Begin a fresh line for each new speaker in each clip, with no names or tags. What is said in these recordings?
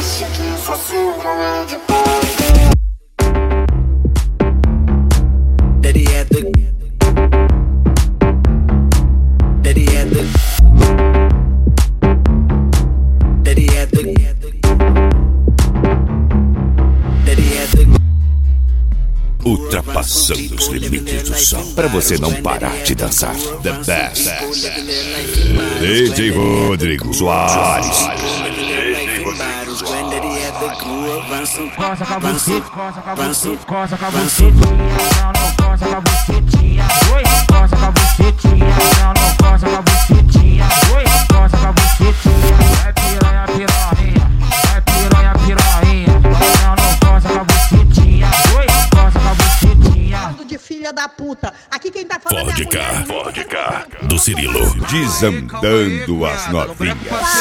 Acha que só síndrome é de pobre.
Ultrapassando os limites do som, pra você não parar de dançar. The best. DJ Rodrigo Soares.
Coça com a buceta, coça com a buceta, coça com a bucetinha, não, não coça com a bucetinha, oi, coça com a bucetinha, não, não coça com a bucetinha, oi, coça com a bucetinha, vai piranha, piranha, vai piranha, piranha, não, não coça com a bucetinha, oi, coça com a bucetinha.
De filha da puta, aqui quem tá falando
Vodka, do Cirilo, desandando as novinhas.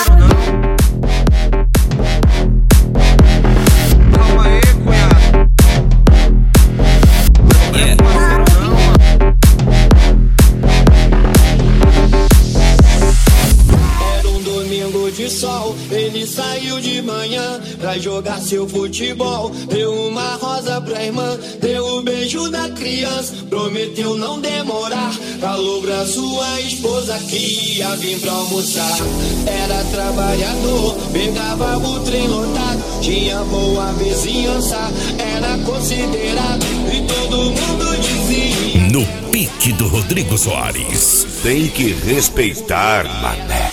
De sol, ele saiu de manhã pra jogar seu futebol. Deu uma rosa pra irmã, deu o beijo da criança. Prometeu não demorar, falou pra sua esposa que ia vir pra almoçar. Era trabalhador, pegava o trem lotado, tinha boa vizinhança, era considerado e todo mundo dizia.
No pique do Rodrigo Soares, tem que respeitar, mané.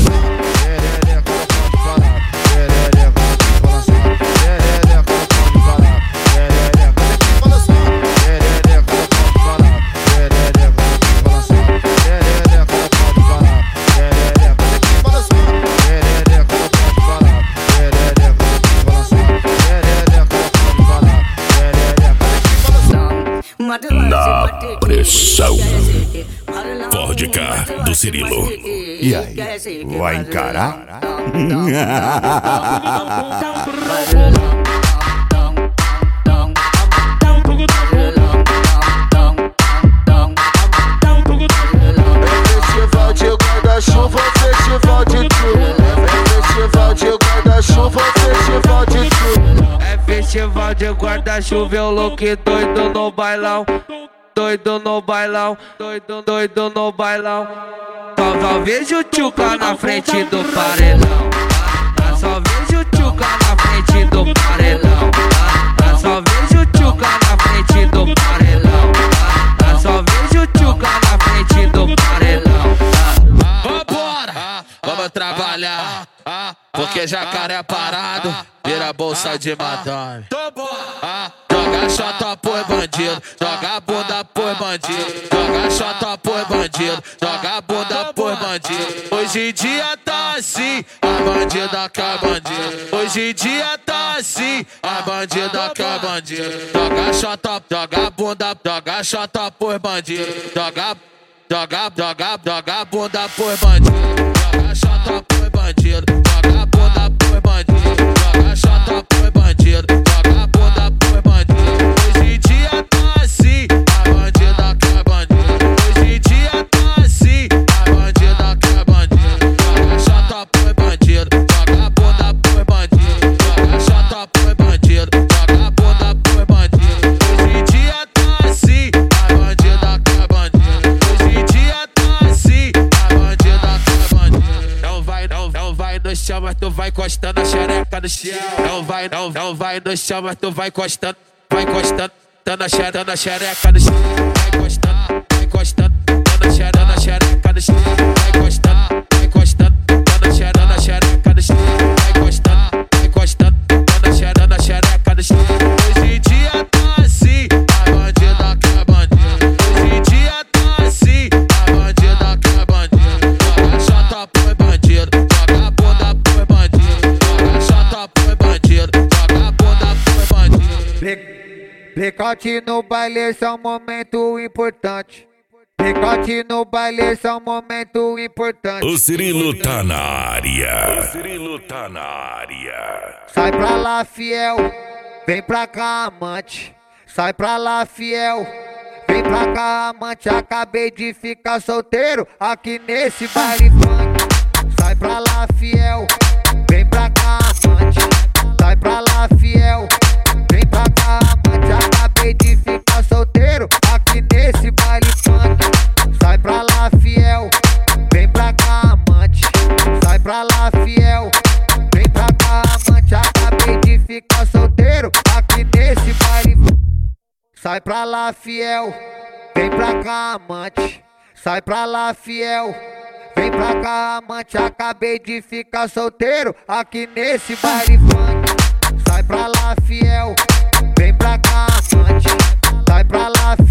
Na pressão. Vodka do Cirilo. E aí, vai encarar?
Festival de guarda-chuva, festival de tudo. Festival de guarda-chuva, festival de tudo.
É festival de guarda-chuva, eu louco e doido no bailão. Doido no bailão, doido no bailão. Só vejo o tchuca na frente do paredão. Só vejo o tchuca na frente do paredão. Só vejo o tchuca na frente do paredão. Só vejo o tchuca na frente do paredão. Vambora, vamos trabalhar, porque jacaré é parado, vira bolsa de madame. Joga chota por bandido, joga bunda por bandido, joga chota por bandido, joga bunda por bandido. Hoje em dia tá assim, a bandida quer bandido. Hoje em dia tá assim, a bandida quer bandido. Joga chota, joga bunda, joga chota por bandido, joga bunda por bandido, joga chota por bandido, joga bunda por bandido, joga chota por bandido, joga bunda por bandido. Hoje em dia tá assim, a bandida quer bandido. Hoje em dia tá assim, a bandida quer bandido. Joga chota por bandido, joga bunda por bandido, joga chota por bandido, joga bunda por bandido. Hoje em dia tá assim, a bandida quer bandido. Hoje em dia tá assim, a bandida quer bandido. Não vai no chão, mas tu vai encostando a xereca no chão. Não vai no chão, mas tu vai encostando na xereca no chão. Vai encostando na xereca no chão. Vai encostando na xereca no chão. Vai encostando na xereca no chão. Hoje em dia tá assim, a bandida quer bandido. Hoje em dia tá assim, a bandida quer bandido. Joga chota por bandido, joga bunda por bandido, joga chota por bandido, joga bunda por bandido.
Blackout no baile, esse é um momento importante. Blackout no baile, esse é um momento importante.
O Cirilo tá na área.
Sai pra lá, fiel, vem pra cá, amante. Sai pra lá, fiel, vem pra cá, amante. Acabei de ficar solteiro aqui nesse baile funk. Sai pra lá, fiel, vem pra cá, amante. lá, fiel. Vem pra cá, amante, acabei de ficar solteiro aqui nesse baile. Sai pra lá, fiel. Vem pra cá, amante. Sai pra lá, fiel. Vem pra cá, amante, acabei de ficar solteiro aqui nesse baile funk. Sai pra lá, fiel. Vem pra cá, amante. Sai pra lá, fiel.